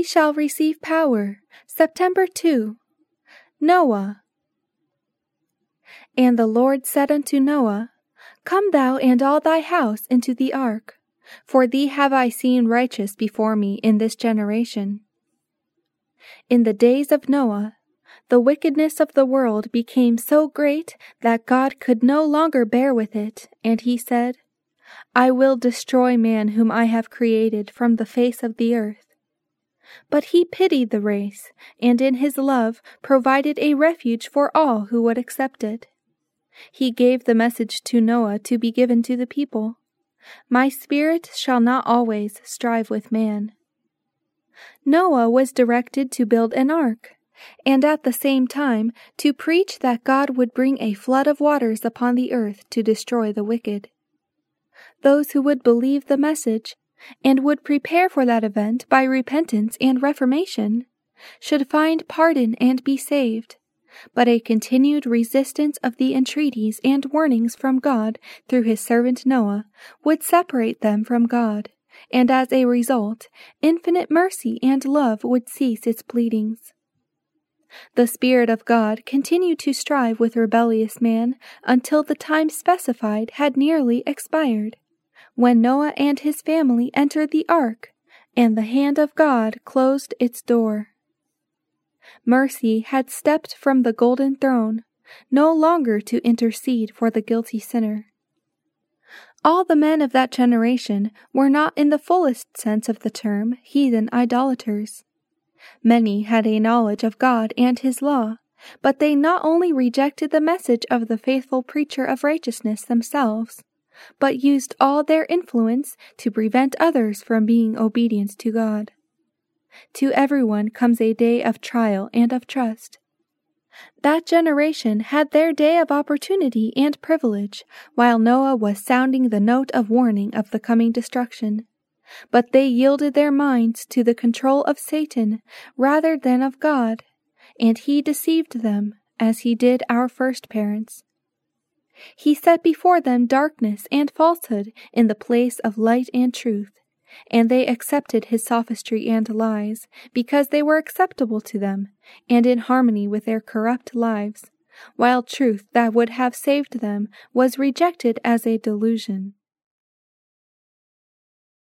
shall receive power. September 2. Noah. And the Lord said unto Noah, Come thou and all thy house into the ark, for thee have I seen righteous before me in this generation. In the days of Noah, the wickedness of the world became so great that God could no longer bear with it, and he said, I will destroy man whom I have created from the face of the earth. But he pitied the race, and in his love provided a refuge for all who would accept it. He gave the message to Noah to be given to the people. My spirit shall not always strive with man. Noah was directed to build an ark, and at the same time to preach that God would bring a flood of waters upon the earth to destroy the wicked. Those who would believe the message and would prepare for that event by repentance and reformation should find pardon and be saved, but a continued resistance of the entreaties and warnings from God through his servant Noah would separate them from God, and as a result, infinite mercy and love would cease its pleadings. The Spirit of God continued to strive with rebellious man until the time specified had nearly expired, when Noah and his family entered the ark, and the hand of God closed its door. Mercy had stepped from the golden throne, no longer to intercede for the guilty sinner. All the men of that generation were not in the fullest sense of the term heathen idolaters. Many had a knowledge of God and his law, but they not only rejected the message of the faithful preacher of righteousness themselves, but used all their influence to prevent others from being obedient to God. To everyone comes a day of trial and of trust. That generation had their day of opportunity and privilege while Noah was sounding the note of warning of the coming destruction. But they yielded their minds to the control of Satan rather than of God, and he deceived them as he did our first parents. He set before them darkness and falsehood in the place of light and truth, and they accepted his sophistry and lies because they were acceptable to them and in harmony with their corrupt lives, while truth that would have saved them was rejected as a delusion.